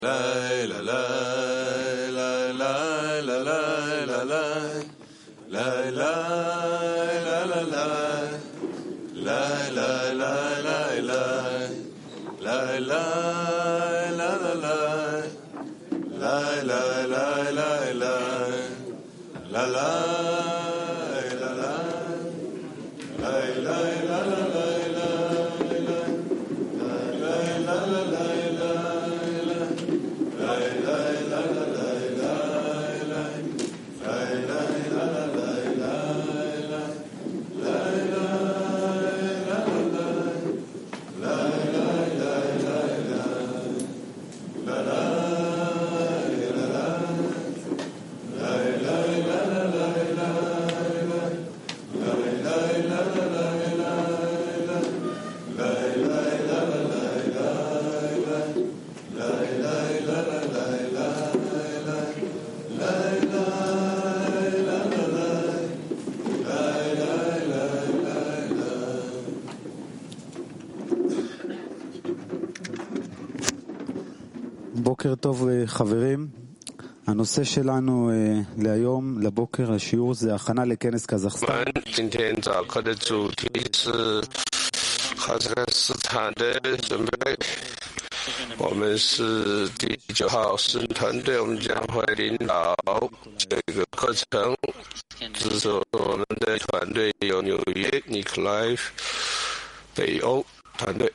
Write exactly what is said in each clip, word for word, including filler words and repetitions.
בוקר טוב חברים, הנושא שלנו להיום, לבוקר, השיעור זה הכנה לכנס קזחסטן. 今天早课的主题是哈萨克斯坦的准备。我们是第九号师团队，我们将会领导这个课程。支持我们的团队有纽约 Nikolaev 北欧团队。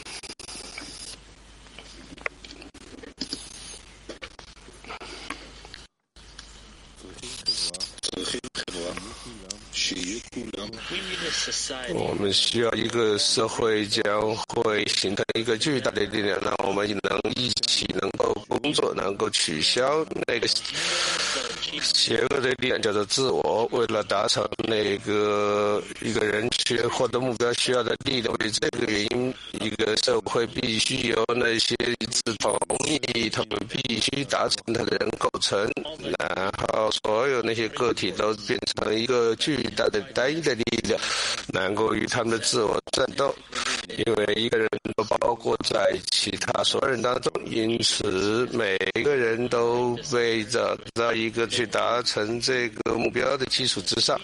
我们需要一个社会将会形成一个巨大的力量，让我们能一起能够工作，能够取消那个邪恶的力量，叫做自我。为了达成那个一个人去获得目标需要的力量，为这个原因，一个社会必须由那些一致同意，他们必须达成它的人构成，然后所有那些个体都变成一个巨大的单一的力量，能够与他们的自我战斗。因为一个人都包括在其他所有人当中，因此每个人都被找到一个去达成这个目标的基础之上，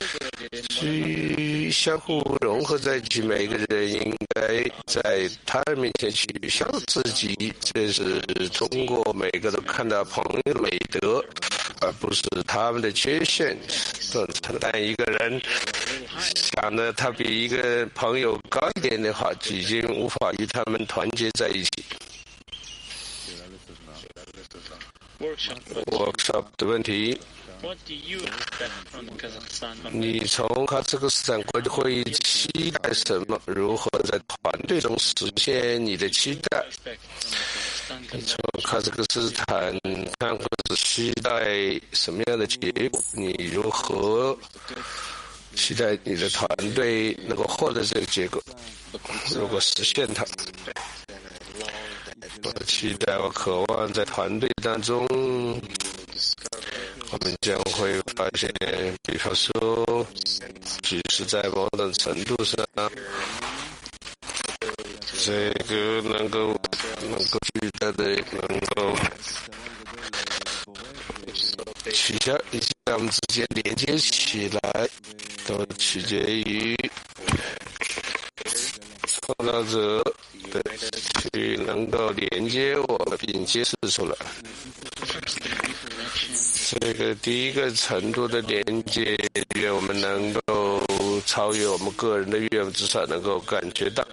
去相互融合在一起。每个人应该在他人面前取消自己，这是通过每个都看到朋友的美德，而不是他们的缺陷。但一个人想着他比一个朋友高一点的话，已经无法与他们团结在一起。workshop 的问题，你从哈萨克斯坦国际会议期待什么？如何在团队中实现你的期待？你从哈萨克斯坦看或者期待什么样的结果？你如何期待你的团队能够获得这个结果？如果实现它，我期待，我渴望在团队当中，我们将会发现，比方说，即使在某种程度上，这个能够能够巨大的能够取消一些我们之间连接起来，都取决于创造者的去能够连接我们并揭示出来。这个第一个程度的连接，愿我们能够超越我们个人的愿望，至少能够感觉到。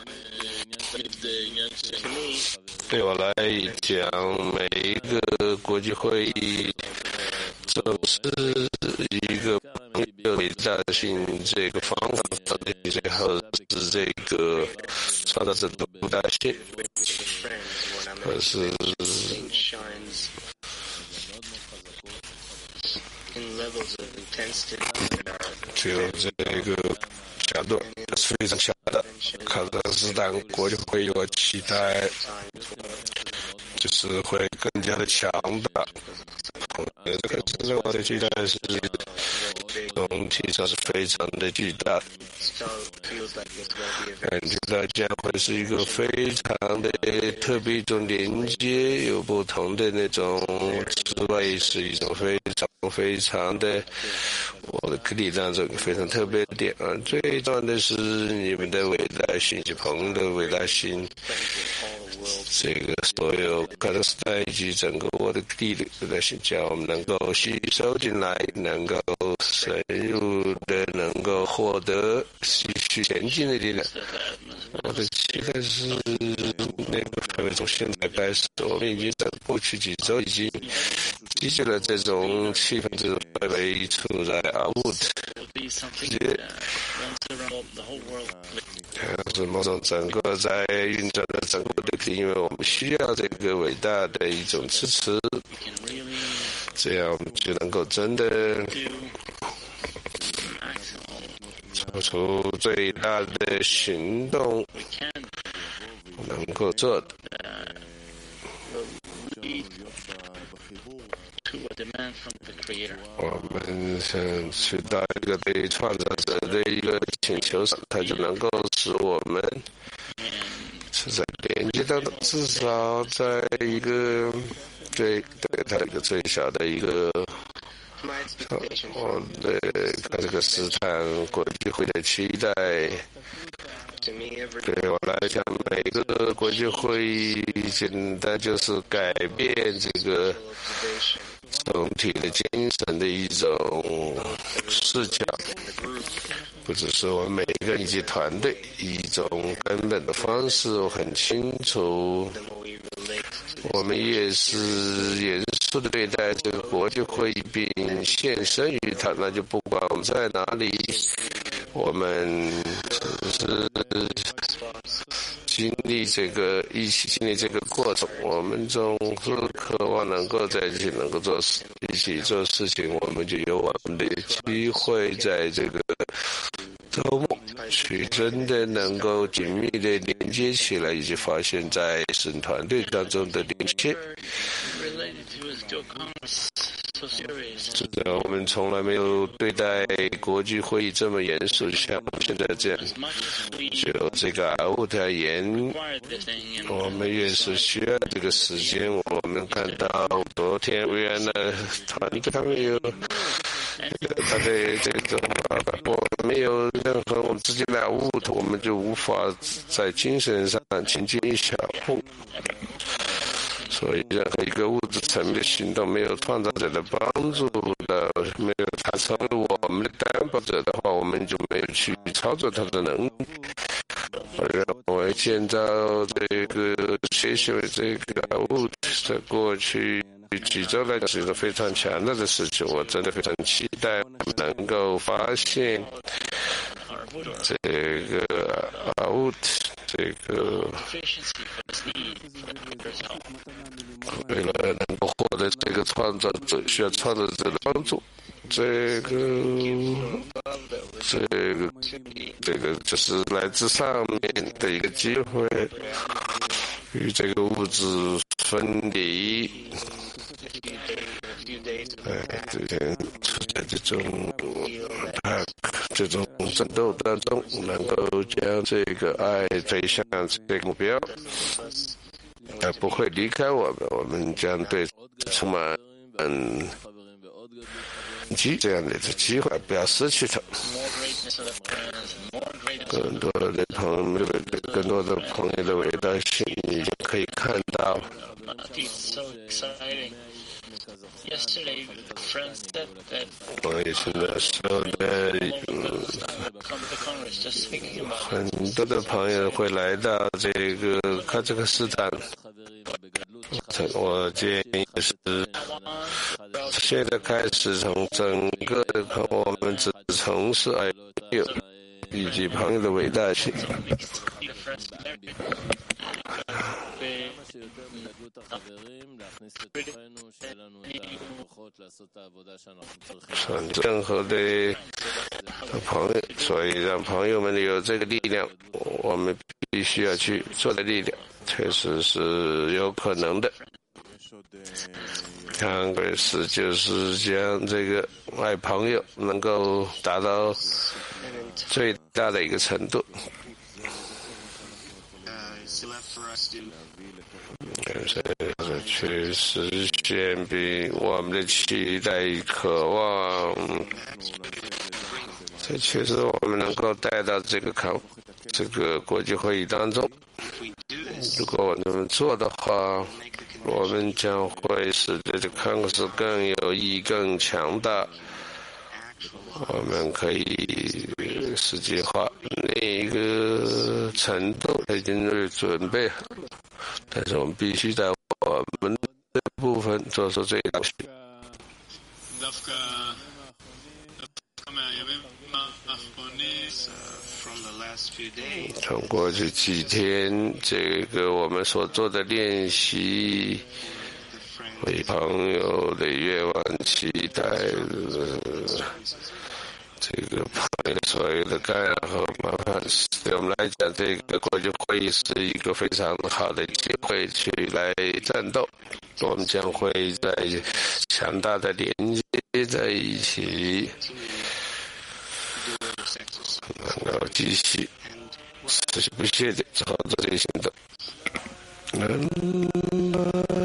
对我来讲，每一个国际会议总是一个朋友伟大性这个方法，最后是这个创造者的独大性，可是只有这个强度是非常强的。哈萨克斯坦国际会议我期待就是会更加的强大。 这个生活的巨大是总体上是非常的巨大，感觉到将会是一个非常的特别一种连接，有不同的那种之外，是一种非常非常的，我的课题当中非常特别的点啊。最重要的是你们的伟大性，及朋友的伟大性。这个所有可能是在以及整个我的地理的信教，我们能够吸收进来，能够深入的，能够获得继续前进的力量。我的期待是那个氛围从现在开始，我们已经在过去几周已经积聚了这种气氛，这种氛围处在阿乌特。是某种整个在运转的整个的，因为我们需要这个伟大的一种支持，这样我们就能够真的做出最大的行动，能够做的。我们想去到一个对创造者的一个请求上，它就能够使我们是在连接当中，至少在一个最对它一个最小的一个，我对看这个斯坦国际会的期待。对我来讲，每个国际会议简单就是改变这个总体的精神的一种视角，不只是我们每一个人以及团队一种根本的方式。我很清楚，我们也是严肃的对待这个国际会议，并献身于它。那就不管我们在哪里，我们只是经历这个一起经历这个过程，我们总是渴望能够在一起能够做事，一起做事情，我们就有我们的机会在这个周末去真的能够紧密的连接起来，以及发现在神团队当中的连接。是的，我们从来没有对待国际会议这么严肃，像现在这样。就这个阿乌特而言，我们越是需要这个时间。我们看到昨天维安的团队，他们有他的这种，我们没有任何我们自己的阿乌特，我们就无法在精神上前进一小步。所以，任何一个物质层面的行动没有创造者的帮助的，没有他成为我们的担保者的话，我们就没有去操作他的能力。我认为建造这个学习这个物质，在过去几周来讲是一个非常强大的事情。我真的非常期待能够发现这个阿乌特。这个为了能够获得这个创造者，需要创造者的帮助。这个，这个，这个就是来自上面的一个机会，与这个物质分离。哎，这些处在这种啊这种战斗当中，能够将这个爱推向这个目标，而不会离开我们。我们将对充满嗯机这样的机会，不要失去它。更多的朋友，更多的朋友的伟大性，已经可以看到。我也是那时候的，嗯，很多的朋友会来到这个喀扎克斯坦。我建议是，现在开始从整个的我们只从事爱友以及朋友的伟大性。任何的朋友，所以让朋友们有这个力量，我们必须要去做的力量，确实是有可能的。 看贵是就是将这个爱朋友能够达到最大的一个程度。这去实现比我们的期待渴望，这确实我们能够带到这个康这个国际会议当中。如果我能做的话，我们将会使得这康克斯更有意义、更强大。我们可以实际化那一个程度已经是准备好，但是我们必须在我们的部分做出最大的。从过去几天，这个我们所做的练习，为朋友的愿望期待，这个朋友所有的干扰和麻烦，对我们来讲，这个国际会议是一个非常好的机会去来战斗。我们将会在强大的连接在一起，能够继续持续不懈地朝着这个行动。